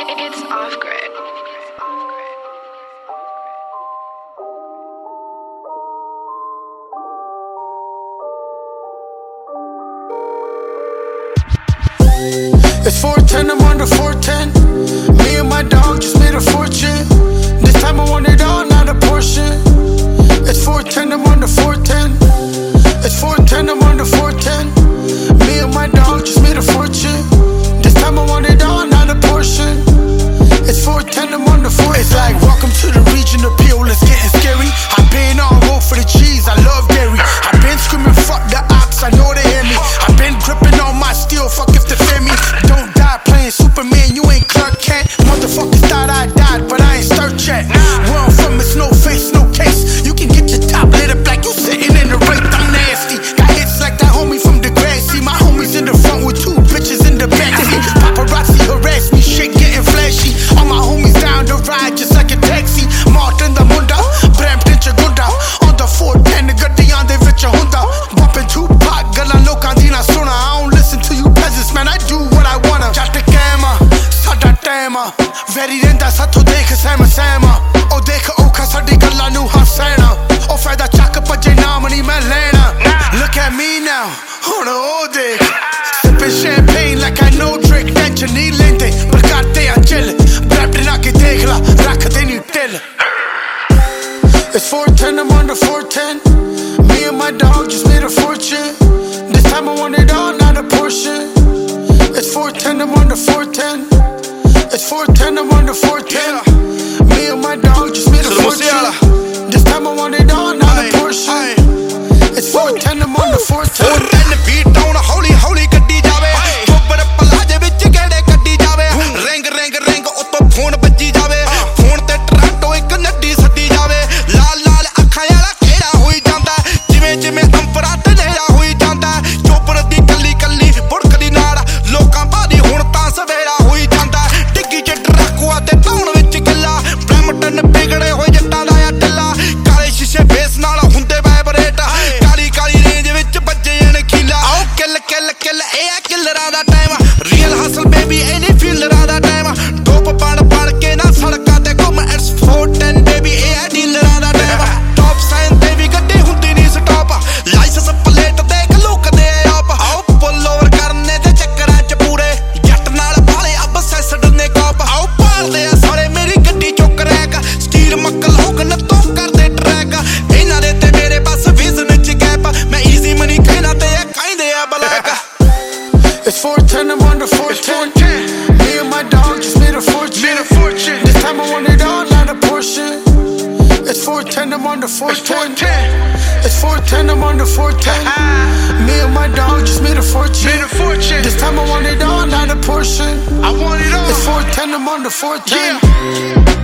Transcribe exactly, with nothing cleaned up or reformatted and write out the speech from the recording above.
It's off grid. It's four ten, I'm on the four ten. Me and my dog just made a fortune. This time I want it all, not a portion. It's four ten, I'm on the four ten. It's four ten, I'm on the four ten. Me and my dog just made a fortune. This time I want it all, not a portion. It's four ten, I'm on the four ten. It's like, welcome to the region of P O, it's getting scary. I've been on road for the cheese, I love dairy. I've been screaming, fuck the ops, I know they hear me. I've been gripping on my steel, fuck if they fear me. Don't die playing Superman, you ain't Clark Kent. Motherfuckers thought I died, but I ain't start yet. Where I'm from, it's no face, no case. You can get your top lit up like you sitting in the race, I'm nasty. Got hits like that homie from the grassy. My homies in the front with two bitches in the backseat. Paparazzi harass me, shit getting flashy. All my homies down the ride just like a taxi. Martin the Munda, Brampton Chagunda. On the four ten, ਗੱਡੀਆਂ ਦੇ ਵਿੱਚ ਹੁੰਦਾ. Bumping Tupac, ਗੱਲਾਂ ਲੋਕਾਂ ਦੀ ਨਾ ਸੁਣਾ. I don't listen to you peasants, man, I do what I wanna. ਜੱਟ ਕੈਮਾ, ਸਾਡਾ ਟਾਈਮ ਆ. ਵੈਰੀ ਰਹਿੰਦਾ ਸਾਥੋਂ ਦੇਖ ਸਹਿਮ ਸਹਿਮ ਆ. ਉਹ ਦੇਖ ਔਖਾ ਸਾਡੀ ਗੱਲਾਂ ਨੂੰ ਹੱਸਣਾ. ਉਹ ਫਾਇਦਾ ਚੱਕ ਭੱਜੇ ਨਾਮ ਨਹੀਂ ਮੈਂ ਲੈਣਾ. Look at me now, ਹੁਣ ਉਹ ਦੇਖ. Sipping champagne like I know Drake. Tension ਨਹੀਂ ਲੈਂਦੇ, ਪਰ ਕਰਦੇ ਆ chill. Brampton ਆ ਕੇ ਦੇਖ ਲਾ, ਰੱਖਦੇ ਨਹੀਂ ਢਿੱਲ. It's four ten, I'm on the four ten. Me and my dog just made a fortune. This time I want it all, not a portion. It's four ten, I'm on the four ten. It's four ten, I'm on the four ten. Me and my dog just made a fortune. This time I want it all, not a portion. It's four ten, I'm on the four ten. four ten beat down, holy holy ਗੱਡੀ ਜਾਵੇ. ਚੋਬਰ ਪਲਾਜੇ ਵਿੱਚ ਗੇੜੇ ਕੱਢੀ ਜਾਵੇ. Ring ring ring ਉੱਤੋਂ phone ਵੱਜੀ ਜਾਵੇ. Phone ਤੇ ਟਰਾਂਟੋ ਇੱਕ ਨੱਡੀ ਸੱਦੀ ਜਾਵੇ. ਲਾਲ ਲਾਲ ਅੱਖਾਂ ਵਾਲਾ ਕਿਹੜਾ ਹੋਈ ਜਾਂਦਾ. ਜਿਵੇਂ ਜਿਵੇਂ ਅੰਪਰਾ ਤੇ ਨੇੜਾ ਹੋਈ ਜਾਂਦਾ. ਚੋਬਰ ਦੀ ਕੱਲੀ ਕੱਲੀ ਬੁੜਕਦੀ ਨਾਲ ਲੋਕਾਂ ਬਾਦੀ ਹੁਣ ਤਾਂ ਸਵੇਰਾ ਹੋਈ ਜਾਂਦਾ. ਡਿੱਗੀ ਚ ਡਰਾਕੂਆ ਤੇ ਟਾਉਣ ਵਿੱਚ ਗਿੱਲਾ. ਬ੍ਰੈਮਟਨ ਵਿਗੜੇ ਹੋਏ ਜੱਟਾਂ ਦਾ ਆ ਢਿੱਲਾ. ਕਾਲੇ ਸ਼ੀਸ਼ੇ ਫੇਸ ਨਾਲ ਹੁੰਦੇ ਵਾਈਬਰੇਟ. ਕਾਲੀ ਕਾਲੀ ਰੇਂਜ ਵਿੱਚ ਵੱਜੇ ਜਣ ਖੀਲਾ. ਆਓ ਕਿੱਲ ਕਿੱਲ ਕਿੱਲ ਇਹ ਆ ਕਿੱਲਰਾਂ ਦਾ ਟਾਈਮ. ਰੀਅਲ ਹਸਲ ਬੇਬੀ ਇਹ ਨਹੀਂ ਫੀਲਰਾਂ ਦਾ ਟਾਈਮ. ਟੋਪ ਬਣ ਬਣ ਕੇ ਨਾ ਸੜਕਾਂ ਤੇ ਘੁੰਮ. ਇਟਸ four ten ਬੇਬੀ ਇਹ ਆ ਡੀਲਰਾਂ ਦਾ ਟਾਈਮ. ਟੌਪ ਸਾਈਨ ਤੇ ਵੀ ਗੱਡੀ ਹੁੰਦੀ ਨਹੀਂ ਸਟਾਪ. ਲਾਈਸੈਂਸ ਪਲੇਟ ਦੇਖ ਲੁਕਦੇ ਆਪ. ਆਓ ਪੁੱਲ ਓਵਰ ਕਰਨੇ ਤੇ ਚੱਕਰਾਂ ਚ ਪੂਰੇ. ਜੱਟ ਨਾਲ ਵਾਲੇ ਅਬ ਸੈਸਡ ਨੇ ਕਾਪ. ਆਓ ਪਾਲਦੇ ਆ ਸਾਰੇ ਮੇਰੀ ਗੱਡੀ ਚੋਂ ਕਰੈਕ. ਸਟੀਲ ਮੱਕਲ ਹੋਗਨ ਤੋਂ ਕਰਦੇ ਟਰੈਕ. ਇਹਨਾਂ ਦੇ ਤੇ ਮੇਰੇ ਬਸ ਵਿਜ਼ਨ ਚ ਗੈਪ. ਮੈਂ ਈਜ਼ੀ ਮਨੀ ਕਹਿਣਾ ਤੇ ਇਹ ਕਹਿੰਦੇ ਆ black. It's four ten, I'm on the four ten. Me and my dog just made a fortune. Made a fortune. This time I want it all, not a portion. It's four ten, I'm on the four ten. It's four ten, I'm on the four ten. Me and my dog just made a fortune. Made a fortune. This time I want it all, not a portion. I want it all. It's four ten, I'm on the four ten. Yeah.